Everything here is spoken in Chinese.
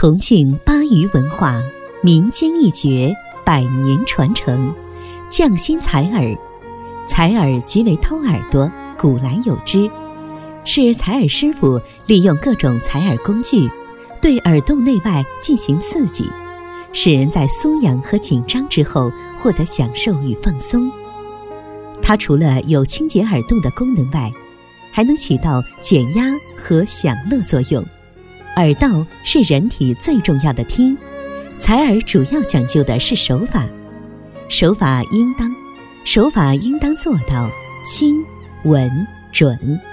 重庆巴渝文化，民间一绝，百年传承。匠心采耳，采耳即为偷耳朵，古来有之，是采耳师傅利用各种采耳工具，对耳洞内外进行刺激，使人在酥痒和紧张之后获得享受与放松。它除了有清洁耳洞的功能外，还能起到减压和享乐作用。耳道是人体最重要的听，采耳主要讲究的是手法，手法应当做到轻、稳、准。